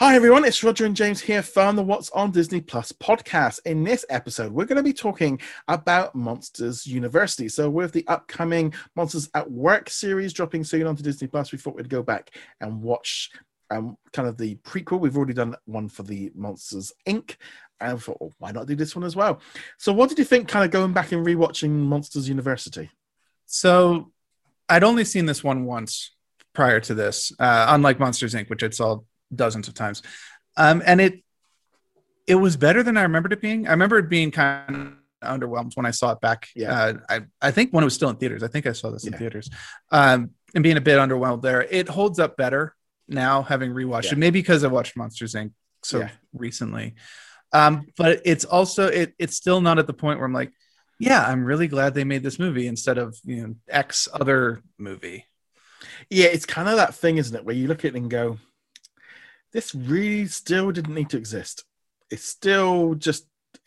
Hi everyone, it's Roger and James here from the What's on Disney Plus podcast. In this episode, we're going to be talking about Monsters University. So with the upcoming Monsters at Work series dropping soon onto Disney Plus, we thought we'd go back and watch kind of the prequel. We've already done one for the Monsters Inc. And we thought, well, why not do this one as well? So what did you think kind of going back and rewatching Monsters University? So I'd only seen this one once prior to this, unlike Monsters Inc., which I saw dozens of times. And it was better than I remembered it being. I remember it being kind of underwhelmed when I saw it back. Yeah. I think when it was still in theaters. I think I saw this in theaters. And being a bit underwhelmed there. It holds up better now, having rewatched it. Maybe because I watched Monsters Inc. so recently. But it's also, it's still not at the point where I'm like, yeah, I'm really glad they made this movie instead of, X other movie. Yeah, it's kind of that thing, isn't it, where you look at it and go, this really still didn't need to exist. It's still just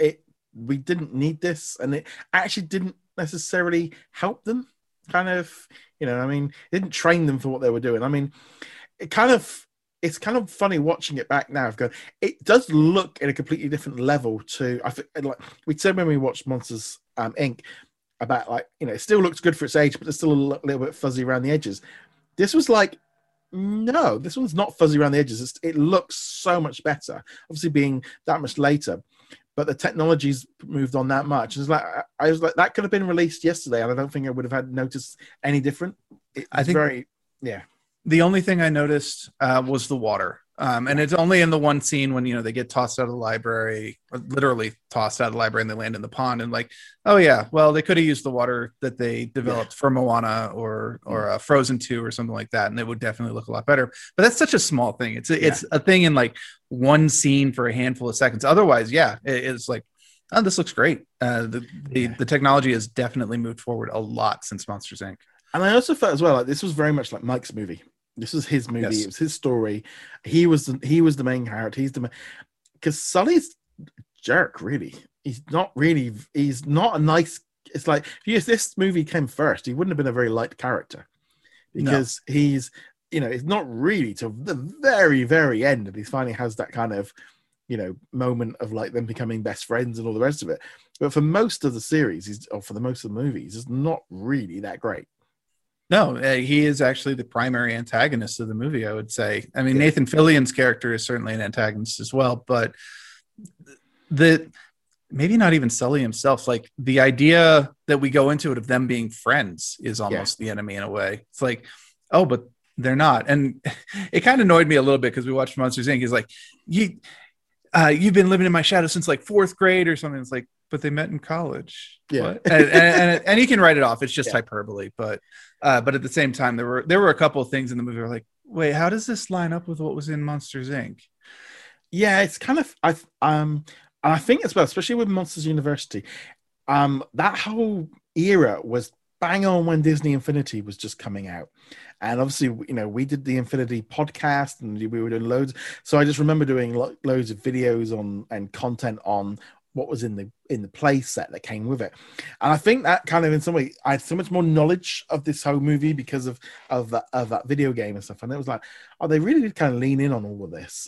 we didn't need this, and it actually didn't necessarily help them. Kind of, it didn't train them for what they were doing. I mean, it's kind of funny watching it back now. It does look at a completely different level to, I think, like we said when we watched Monsters Inc. about it still looks good for its age, but it's still a little bit fuzzy around the edges. This was like, no, this one's not fuzzy around the edges. It looks so much better, obviously being that much later, but the technology's moved on that much. I was like, that could have been released yesterday, and I don't think I would have had noticed any different. I think the only thing I noticed was the water. And it's only in the one scene when, they get tossed out of the library, or literally tossed out of the library, and they land in the pond, and like, oh yeah, well, they could have used the water that they developed for Moana or Frozen 2 or something like that, and it would definitely look a lot better. But that's such a small thing. It's a thing in like one scene for a handful of seconds. Otherwise, it's like, oh, this looks great. The technology has definitely moved forward a lot since Monsters Inc. And I also felt as well like this was very much like Mike's movie. This was his movie. Yes. It was his story. He was the main character. Because Sully's a jerk, really. He's not a nice. It's like if this movie came first, he wouldn't have been a very liked character, because he's it's not really till the very, very end that he finally has that kind of moment of like them becoming best friends and all the rest of it. But for most of the series, for the most of the movies, it's not really that great. No, he is actually the primary antagonist of the movie, I would say. I mean, Nathan Fillion's character is certainly an antagonist as well, but maybe not even Sully himself. Like the idea that we go into it of them being friends is almost the enemy in a way. It's like, oh, but they're not. And it kind of annoyed me a little bit because we watched Monsters Inc. He's like, you've been living in my shadow since like fourth grade or something. It's like, but they met in college. Yeah. and he can write it off. It's just hyperbole. But at the same time, there were a couple of things in the movie where like, wait, how does this line up with what was in Monsters Inc.? Yeah, it's kind of I think as well, especially with Monsters University, that whole era was bang on when Disney Infinity was just coming out. And obviously, we did the Infinity podcast and we were doing loads. So I just remember doing loads of videos and content on what was in the play set that came with it. And I think that kind of in some way I had so much more knowledge of this whole movie because of that video game and stuff. And it was like, oh, they really did kind of lean in on all of this.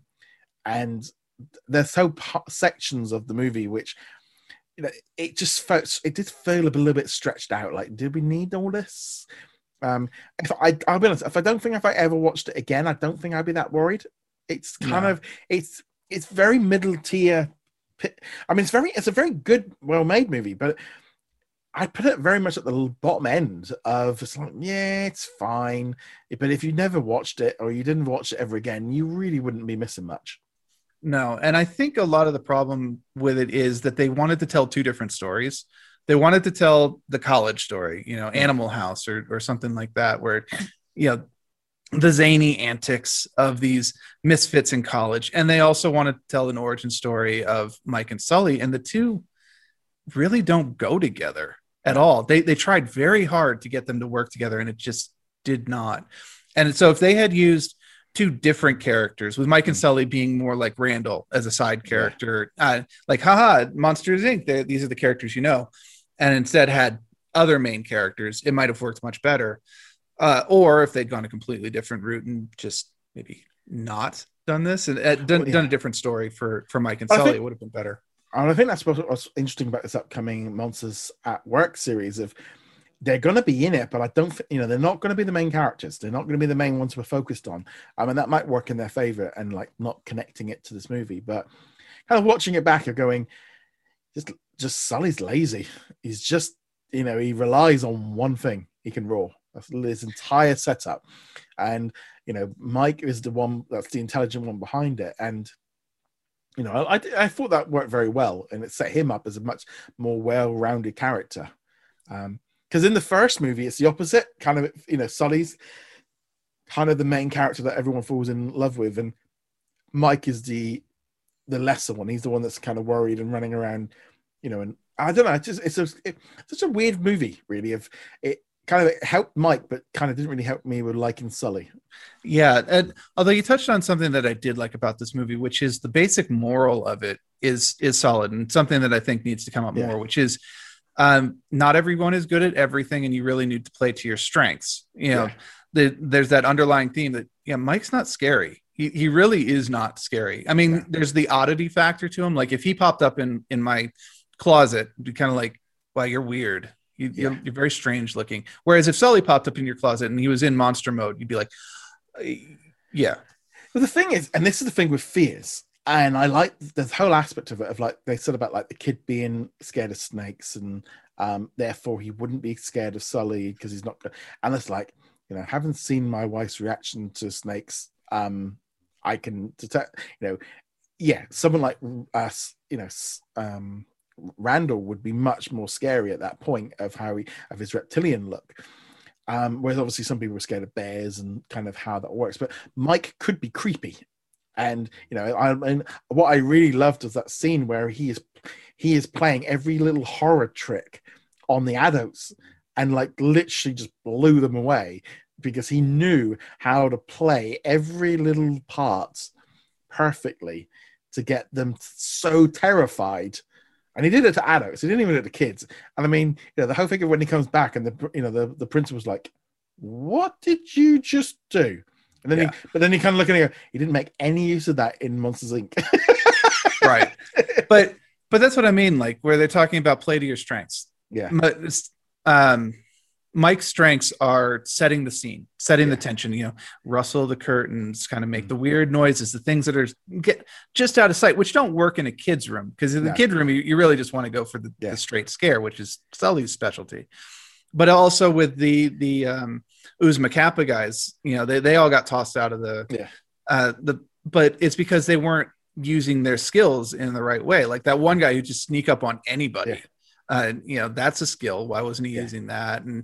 And there's sections of the movie which it did feel a little bit stretched out. Like, did we need all this? I'll be honest, if I ever watched it again, I don't think I'd be that worried. It's kind of it's very middle tier. I mean, it's a very good, well-made movie, but I put it very much at the bottom end of it's like, yeah, it's fine. But if you never watched it or you didn't watch it ever again, you really wouldn't be missing much. No, and I think a lot of the problem with it is that they wanted to tell two different stories. They wanted to tell the college story, Animal House or something like that, where, the zany antics of these misfits in college. And they also want to tell an origin story of Mike and Sully. And the two really don't go together at all. They tried very hard to get them to work together, and it just did not. And so if they had used two different characters, with Mike and Sully being more like Randall as a side character, like, haha, Monsters Inc., these are the characters and instead had other main characters, it might have worked much better. Or if they'd gone a completely different route and just maybe not done this and done a different story for Mike and Sully, it would have been better. And I think that's what's interesting about this upcoming Monsters at Work series. Of they're going to be in it, but I don't, they're not going to be the main characters. They're not going to be the main ones we're focused on. I mean, that might work in their favor and like not connecting it to this movie, but kind of watching it back, you're going, just Sully's lazy. He's just, he relies on one thing. He can roar. That's his entire setup. And, Mike is the one that's the intelligent one behind it. And, I thought that worked very well, and it set him up as a much more well-rounded character. Because in the first movie, it's the opposite. Kind of, Sully's kind of the main character that everyone falls in love with, and Mike is the lesser one. He's the one that's kind of worried and running around, and I don't know. It's such a weird movie, really. Of it kind of helped Mike, but kind of didn't really help me with liking Sully. Yeah, and although you touched on something that I did like about this movie, which is the basic moral of it is solid, and something that I think needs to come up more, which is not everyone is good at everything, and you really need to play to your strengths. There's that underlying theme that Mike's not scary. He really is not scary. I mean, there's the oddity factor to him. Like if he popped up in my closet, it'd be kind of like, wow, you're weird. You're very strange looking. Whereas if Sully popped up in your closet and he was in monster mode, you'd be like, yeah. But the thing is, and this is the thing with fears, and I like the whole aspect of it, of like they said about like the kid being scared of snakes, and therefore he wouldn't be scared of Sully because he's not. And it's like, having seen my wife's reaction to snakes, I can detect, someone like us, Randall would be much more scary at that point of his reptilian look. Whereas obviously some people were scared of bears and kind of how that works, but Mike could be creepy. And what I really loved was that scene where he is playing every little horror trick on the adults and like literally just blew them away, because he knew how to play every little part perfectly to get them so terrified. And he did it to adults. He didn't even do it to kids. And I mean, the whole thing of when he comes back and the principal's like, "What did you just do?" And then he kind of look at it and go, he didn't make any use of that in Monsters Inc. Right. But that's what I mean. Like where they're talking about play to your strengths. Yeah. Mike's strengths are setting the scene, setting the tension, rustle the curtains, kind of make the weird noises, the things that are get just out of sight, which don't work in a kid's room. Because in the kid room, you really just want to go for the straight scare, which is Sully's specialty. But also with the Uzma Kappa guys, they all got tossed out of but it's because they weren't using their skills in the right way. Like that one guy who just sneak up on anybody. Yeah. That's a skill. Why wasn't he using that? And,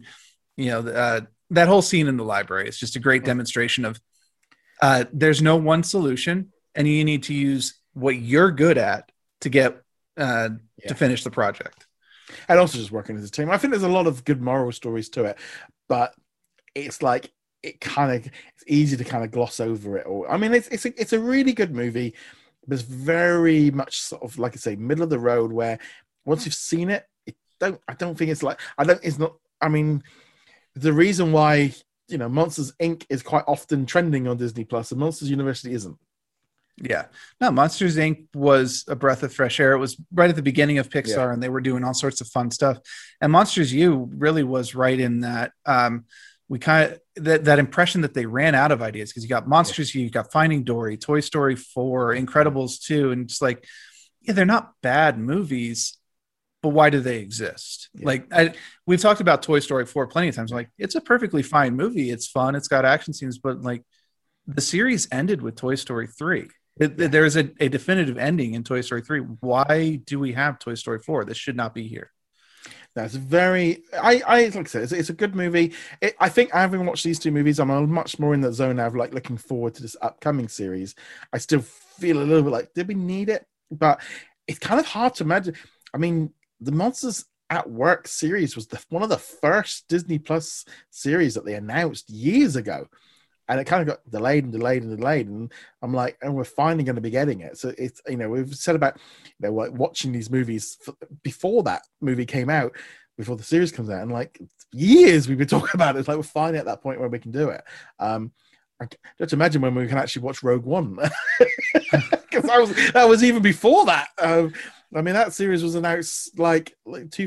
that whole scene in the library is just a great demonstration of there's no one solution, and you need to use what you're good at to get to finish the project. And also just working as a team. I think there's a lot of good moral stories to it, but it's like, it's easy to kind of gloss over it all. I mean, it's a really good movie, but it's very much sort of, like I say, middle of the road, where once you've seen it, I don't think it's like, I mean, the reason why, Monsters Inc. is quite often trending on Disney Plus and Monsters University isn't. Yeah. No, Monsters Inc. was a breath of fresh air. It was right at the beginning of Pixar, and they were doing all sorts of fun stuff. And Monsters U really was right in that, we kind of, that impression that they ran out of ideas, because you got Monsters U, you got Finding Dory, Toy Story 4, Incredibles 2, and it's like, they're not bad movies, but why do they exist? Like we've talked about Toy Story 4 plenty of times. Like it's a perfectly fine movie. It's fun. It's got action scenes, but like the series ended with Toy Story 3. There's a definitive ending in Toy Story 3. Why do we have Toy Story 4? This should not be here. That's very, I like I said, it's a good movie. I think having watched these two movies, I'm much more in the zone now of like looking forward to this upcoming series. I still feel a little bit like, did we need it? But it's kind of hard to imagine. I mean, the Monsters at Work series was one of the first Disney Plus series that they announced years ago. And it kind of got delayed and delayed and delayed. And I'm like, and we're finally going to be getting it. So it's, we've said about, like watching these movies before that movie came out, before the series comes out. And like years we've been talking about it. It's like, we're finally at that point where we can do it. I don't imagine when we can actually watch Rogue One, because that was even before that. I mean, that series was announced like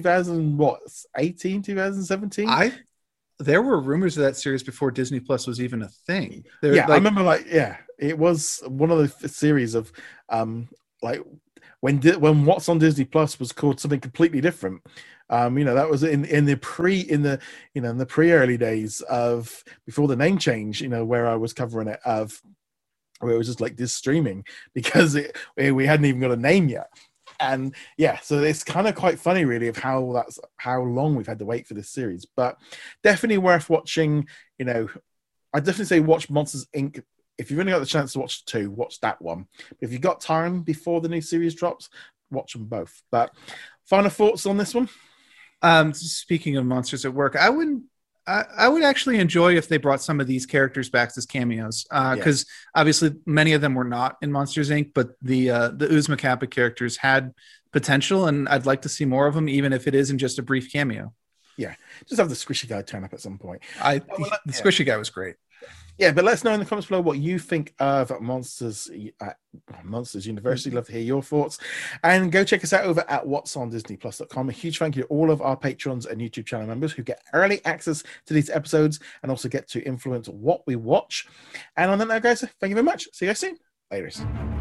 2018, 2017. There were rumors of that series before Disney Plus was even a thing. I remember it was one of the series of like when What's on Disney Plus was called something completely different. That was in the pre early days of before the name change, where I was covering it, where it was just like this streaming, because we hadn't even got a name yet. And so it's kind of quite funny, really, of how long we've had to wait for this series, but definitely worth watching. I definitely say watch Monsters Inc. If you've only got the chance to watch 2, watch that one. If you've got time before the new series drops, watch them both. But final thoughts on this one? Speaking of monsters at work, I would actually enjoy if they brought some of these characters back as cameos, because obviously many of them were not in Monsters Inc., but the Uzma Kappa characters had potential, and I'd like to see more of them, even if it isn't just a brief cameo. Yeah, just have the Squishy guy turn up at some point. The Squishy guy was great. Yeah, but let us know in the comments below what you think of Monsters University. Love to hear your thoughts. And go check us out over at whatsondisneyplus.com. A huge thank you to all of our patrons and YouTube channel members who get early access to these episodes and also get to influence what we watch. And on that note, guys, thank you very much. See you guys soon. Later.